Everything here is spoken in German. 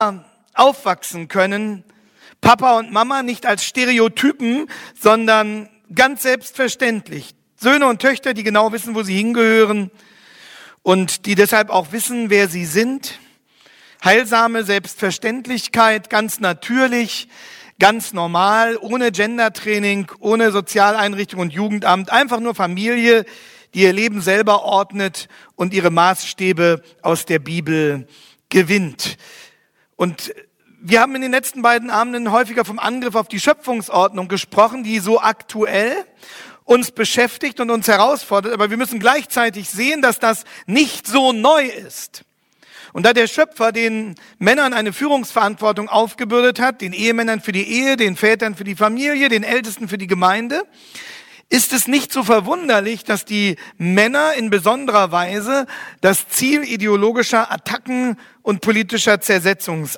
aufwachsen können, Papa und Mama nicht als Stereotypen, sondern ganz selbstverständlich. Söhne und Töchter, die genau wissen, wo sie hingehören und die deshalb auch wissen, wer sie sind. Heilsame Selbstverständlichkeit, ganz natürlich, ganz normal, ohne Gendertraining, ohne Sozialeinrichtung und Jugendamt, einfach nur Familie, die ihr Leben selber ordnet und ihre Maßstäbe aus der Bibel gewinnt. Und wir haben in den letzten beiden Abenden häufiger vom Angriff auf die Schöpfungsordnung gesprochen, die so aktuell uns beschäftigt und uns herausfordert. Aber wir müssen gleichzeitig sehen, dass das nicht so neu ist. Und da der Schöpfer den Männern eine Führungsverantwortung aufgebürdet hat, den Ehemännern für die Ehe, den Vätern für die Familie, den Ältesten für die Gemeinde, ist es nicht so verwunderlich, dass die Männer in besonderer Weise das Ziel ideologischer Attacken und politischer Zersetzung